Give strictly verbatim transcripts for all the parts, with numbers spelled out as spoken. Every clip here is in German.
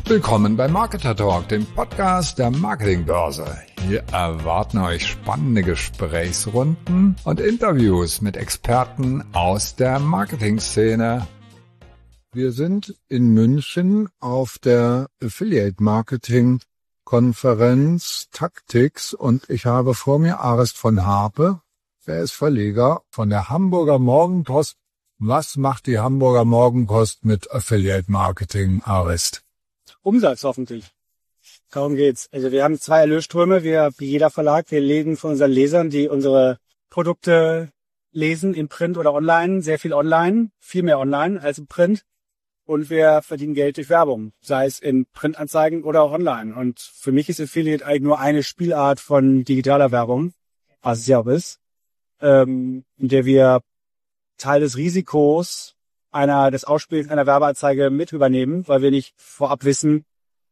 Willkommen bei Marketer Talk, dem Podcast der Marketingbörse. Hier erwarten euch spannende Gesprächsrunden und Interviews mit Experten aus der Marketingszene. Wir sind in München auf der Affiliate Marketing Konferenz Tactics und ich habe vor mir Arist von Harpe. Er ist Verleger von der Hamburger Morgenpost. Was macht die Hamburger Morgenpost mit Affiliate Marketing, Arist? Umsatz hoffentlich. Darum geht's. Also wir haben zwei Erlösströme, wir, wie jeder Verlag, wir leben von unseren Lesern, die unsere Produkte lesen, in Print oder online, sehr viel online, viel mehr online als im Print. Und wir verdienen Geld durch Werbung, sei es in Printanzeigen oder auch online. Und für mich ist Affiliate eigentlich nur eine Spielart von digitaler Werbung, was es ja auch ist, ähm, in der wir Teil des Risikos einer des Ausspielens einer Werbeanzeige mit übernehmen, weil wir nicht vorab wissen,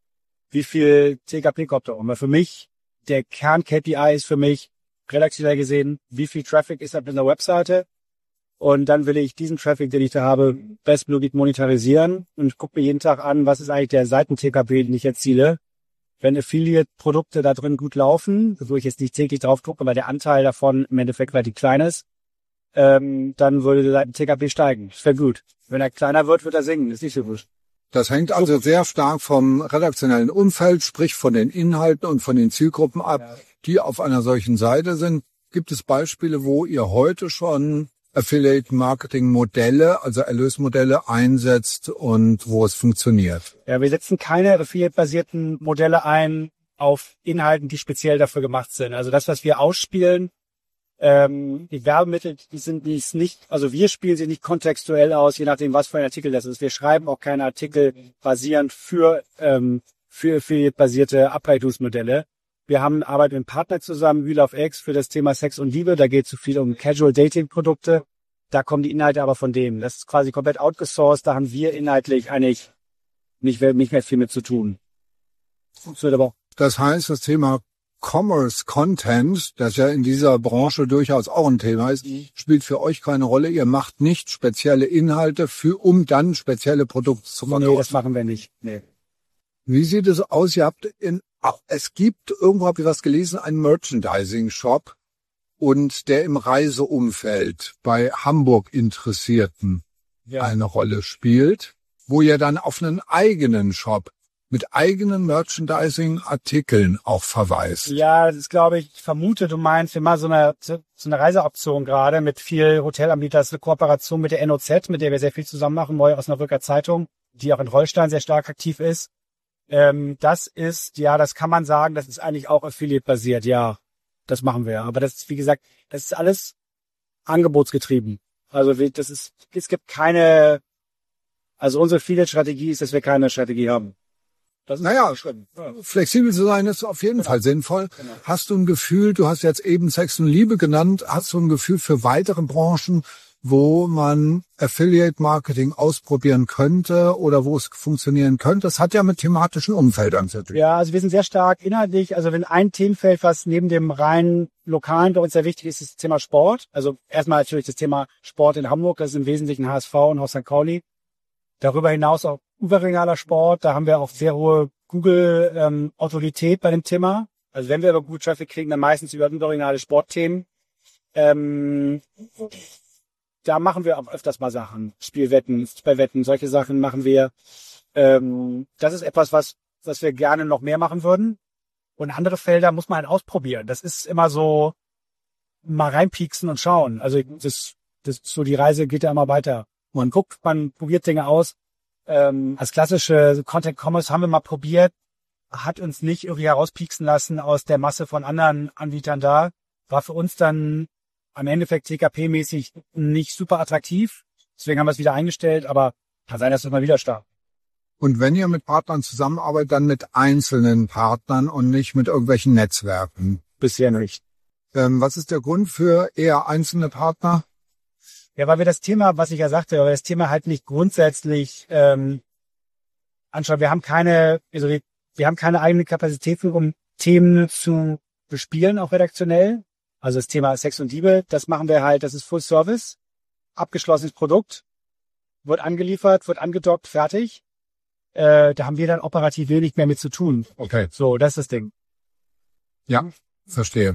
wie viel T K P kommt da um. Weil für mich, der Kern-K P I ist für mich, redaktionell gesehen, wie viel Traffic ist auf einer Webseite. Und dann will ich diesen Traffic, den ich da habe, bestmöglich monetarisieren und gucke mir jeden Tag an, was ist eigentlich der Seiten-T K P, den ich erziele. Wenn Affiliate-Produkte da drin gut laufen, wo ich jetzt nicht täglich drauf gucke, weil der Anteil davon im Endeffekt relativ klein ist, ähm, dann würde der T K P steigen. Das wäre gut. Wenn er kleiner wird, wird er sinken. Das ist nicht so gut. Das hängt also sehr stark vom redaktionellen Umfeld, sprich von den Inhalten und von den Zielgruppen ab, ja, die auf einer solchen Seite sind. Gibt es Beispiele, wo ihr heute schon Affiliate-Marketing-Modelle, also Erlösmodelle einsetzt und wo es funktioniert? Ja, wir setzen keine Affiliate-basierten Modelle ein auf Inhalten, die speziell dafür gemacht sind. Also das, was wir ausspielen, Ähm, die Werbemittel, die sind dies nicht, also wir spielen sie nicht kontextuell aus, je nachdem, was für ein Artikel das ist. Wir schreiben auch keine Artikel basierend für, ähm, für affiliate-basierte Ableitungsmodelle. Wir haben arbeiten mit einem Partner zusammen, Wheel of X, für das Thema Sex und Liebe. Da geht es so viel um Casual-Dating-Produkte. Da kommen die Inhalte aber von dem. Das ist quasi komplett outgesourced. Da haben wir inhaltlich eigentlich nicht mehr, nicht mehr viel mit zu tun. Funktioniert aber auch. Das heißt, das Thema Commerce Content, das ja in dieser Branche durchaus auch ein Thema ist, spielt für euch keine Rolle. Ihr macht nicht spezielle Inhalte für, um dann spezielle Produkte zu verkaufen. Nee, das machen wir nicht. Nee. Wie sieht es aus? Ihr habt in, es gibt, irgendwo habe ich was gelesen, einen Merchandising-Shop und der im Reiseumfeld bei Hamburg-Interessierten ja eine Rolle spielt, wo ihr dann auf einen eigenen Shop mit eigenen Merchandising-Artikeln auch verweist. Ja, das ist, glaube ich, ich vermute, du meinst, wir machen so eine, so eine Reiseoption gerade mit viel Hotelanbietern. Das ist eine Kooperation mit der N O Z, mit der wir sehr viel zusammen machen, neu aus einer Rücker Zeitung, die auch in Holstein sehr stark aktiv ist. Ähm, das ist, ja, das kann man sagen, das ist eigentlich auch Affiliate-basiert, ja. Das machen wir. Aber das ist, wie gesagt, das ist alles angebotsgetrieben. Also, das ist, es gibt keine, also unsere Affiliate-Strategie ist, dass wir keine Strategie haben. Das naja, ja. Flexibel zu sein ist auf jeden genau. Fall sinnvoll. Genau. Hast du ein Gefühl, du hast jetzt eben Sex und Liebe genannt, hast du ein Gefühl für weitere Branchen, wo man Affiliate-Marketing ausprobieren könnte oder wo es funktionieren könnte? Das hat ja mit thematischen Umfeldern zu tun. Ja, also wir sind sehr stark inhaltlich. Also wenn ein Themenfeld, was neben dem rein lokalen bei uns sehr wichtig ist, ist das Thema Sport. Also erstmal natürlich das Thema Sport in Hamburg, das ist im Wesentlichen H S V und Haus Sankt Pauli. Darüber hinaus auch überregionaler Sport, da haben wir auch sehr hohe Google-Autorität ähm, bei dem Thema. Also wenn wir aber gut Traffic kriegen, dann meistens über überregionale Sportthemen. Ähm, da machen wir auch öfters mal Sachen. Spielwetten, Fußballwetten, solche Sachen machen wir. Ähm, das ist etwas, was was wir gerne noch mehr machen würden. Und andere Felder muss man halt ausprobieren. Das ist immer so, mal reinpieksen und schauen. Also das, das so die Reise geht ja immer weiter. Man guckt, man probiert Dinge aus. Ähm, als klassische Content Commerce haben wir mal probiert, hat uns nicht irgendwie herauspieksen lassen aus der Masse von anderen Anbietern da. War für uns dann am Endeffekt T K P-mäßig nicht super attraktiv. Deswegen haben wir es wieder eingestellt, aber kann sein, dass es mal wieder startet. Und wenn ihr mit Partnern zusammenarbeitet, dann mit einzelnen Partnern und nicht mit irgendwelchen Netzwerken? Bisher nicht. Ähm, was ist der Grund für eher einzelne Partner? Ja, weil wir das Thema, was ich ja sagte, weil wir das Thema halt nicht grundsätzlich ähm, anschauen. Wir haben keine, also wir, wir haben keine eigene Kapazitäten, um Themen zu bespielen, auch redaktionell. Also das Thema Sex und Liebe, das machen wir halt, das ist Full Service, abgeschlossenes Produkt, wird angeliefert, wird angedockt, fertig. äh, da haben wir dann operativ wenig mehr mit zu tun. Okay. So, das ist das Ding. Ja, verstehe.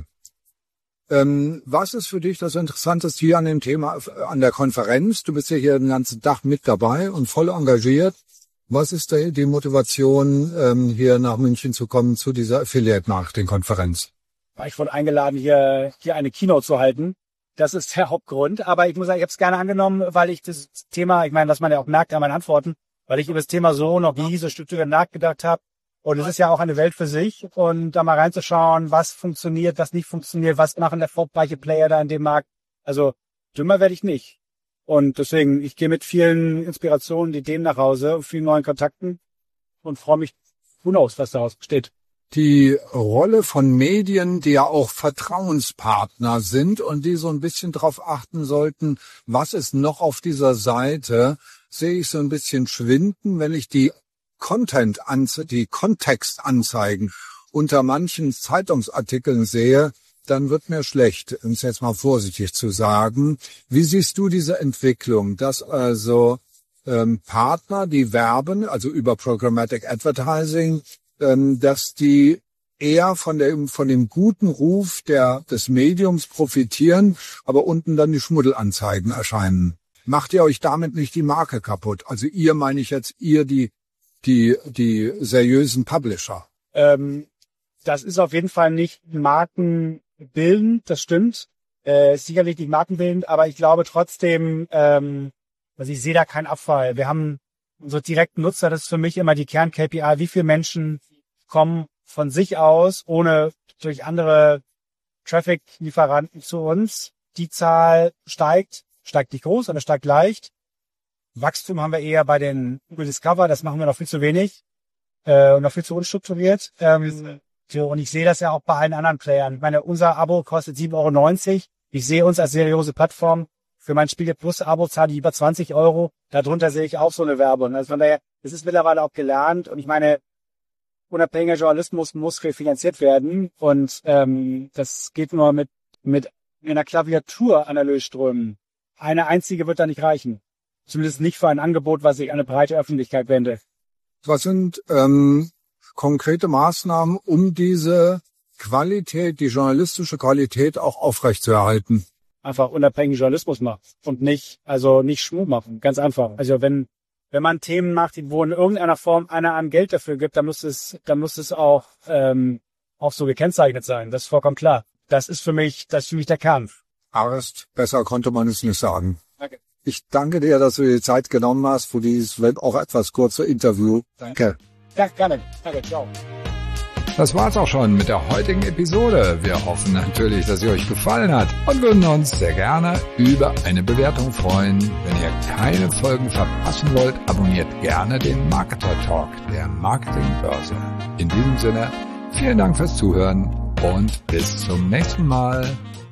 Ähm, was ist für dich das Interessanteste hier an dem Thema, an der Konferenz? Du bist ja hier den ganzen Tag mit dabei und voll engagiert. Was ist da die Motivation, ähm, hier nach München zu kommen zu dieser Affiliate-Marketing-Konferenz? Ich wurde eingeladen, hier hier eine Keynote zu halten. Das ist der Hauptgrund. Aber ich muss sagen, ich habe es gerne angenommen, weil ich das Thema, ich meine, was man ja auch merkt an meinen Antworten, weil ich über das Thema so noch nie so strukturiert nachgedacht habe. Und es ist ja auch eine Welt für sich. Und da mal reinzuschauen, was funktioniert, was nicht funktioniert, was machen erfolgreiche Player da in dem Markt. Also dümmer werde ich nicht. Und deswegen, ich gehe mit vielen Inspirationen, Ideen nach Hause, vielen neuen Kontakten und freue mich, who knows, was daraus besteht. Die Rolle von Medien, die ja auch Vertrauenspartner sind und die so ein bisschen darauf achten sollten, was ist noch auf dieser Seite, sehe ich so ein bisschen schwinden, wenn ich die Content, die Kontextanzeigen unter manchen Zeitungsartikeln sehe, dann wird mir schlecht, um es jetzt mal vorsichtig zu sagen. Wie siehst du diese Entwicklung, dass also ähm, Partner, die werben, also über Programmatic Advertising, ähm, dass die eher von dem von dem guten Ruf der des Mediums profitieren, aber unten dann die Schmuddelanzeigen erscheinen? Macht ihr euch damit nicht die Marke kaputt? Also ihr, meine ich jetzt, ihr die die die seriösen Publisher. Ähm, das ist auf jeden Fall nicht markenbildend, das stimmt. Äh, sicherlich nicht markenbildend, aber ich glaube trotzdem, ähm, also ich sehe da keinen Abfall. Wir haben unsere direkten Nutzer, das ist für mich immer die Kern-K P I. Wie viele Menschen kommen von sich aus, ohne durch andere Traffic-Lieferanten zu uns? Die Zahl steigt, steigt nicht groß, aber steigt leicht. Wachstum haben wir eher bei den Google Discover, das machen wir noch viel zu wenig äh, und noch viel zu unstrukturiert. Ähm, und ich sehe das ja auch bei allen anderen Playern. Ich meine, unser Abo kostet sieben Euro neunzig. Ich sehe uns als seriöse Plattform. Für mein Spiegel Plus Abo zahle ich über zwanzig Euro. Darunter sehe ich auch so eine Werbung. Also von daher, das ist mittlerweile auch gelernt. Und ich meine, unabhängiger Journalismus muss refinanziert werden. Und ähm, das geht nur mit mit einer Klaviatur an Erlösströmen. Eine einzige wird da nicht reichen. Zumindest nicht für ein Angebot, was sich an eine breite Öffentlichkeit wendet. Was sind ähm, konkrete Maßnahmen, um diese Qualität, die journalistische Qualität auch aufrechtzuerhalten? Einfach unabhängigen Journalismus machen und nicht, also nicht Schmuh machen. Ganz einfach. Also wenn wenn man Themen macht, wo in irgendeiner Form einer einem Geld dafür gibt, dann muss es, dann muss es auch ähm, auch so gekennzeichnet sein. Das ist vollkommen klar. Das ist für mich, das ist für mich der Kern. Arst, besser konnte man es nicht sagen. Danke. Ich danke dir, dass du dir die Zeit genommen hast für dieses, wenn auch etwas kurze Interview. Danke. Ja, gerne. Danke, ciao. Das war's auch schon mit der heutigen Episode. Wir hoffen natürlich, dass sie euch gefallen hat und würden uns sehr gerne über eine Bewertung freuen. Wenn ihr keine Folgen verpassen wollt, abonniert gerne den Marketer Talk der Marketingbörse. In diesem Sinne, vielen Dank fürs Zuhören und bis zum nächsten Mal.